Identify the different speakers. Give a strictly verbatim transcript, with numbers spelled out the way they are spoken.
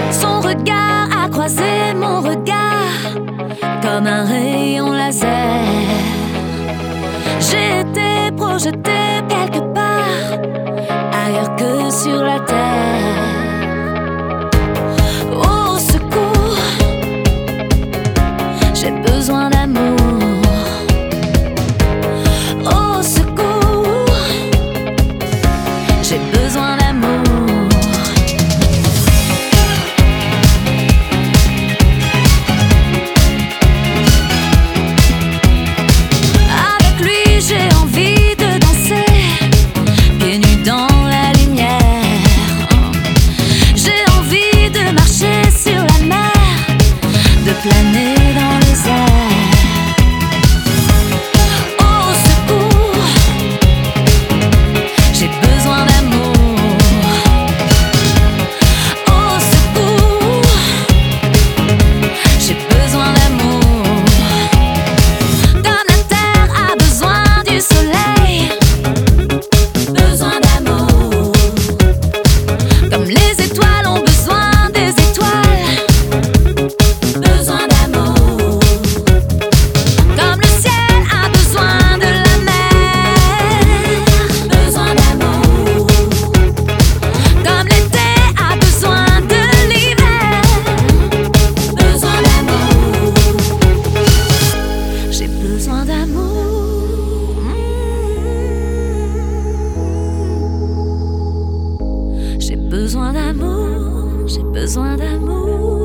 Speaker 1: Son regard a croisé mon regard comme un rayon laser. J'ai été projetée quelque part ailleurs que sur la terre. Au secours, j'ai besoin d'amour. Au secours, j'ai besoin d'amour. Avec lui, j'ai envie de danser, pieds nus dans la lumière. J'ai envie de marcher sur la mer, de planer dans les airs. Au secours, j'ai besoin d'amour. Au secours, j'ai besoin d'amour. Comme la terre a besoin du soleil, besoin d'amour. Comme les étoiles ont besoin des étoiles, besoin d'amour. Comme le ciel a besoin de la mer, besoin d'amour. Comme l'été a besoin de l'hiver, besoin d'amour. J'ai besoin d'amour. J'ai besoin d'amour, j'ai besoin d'amour.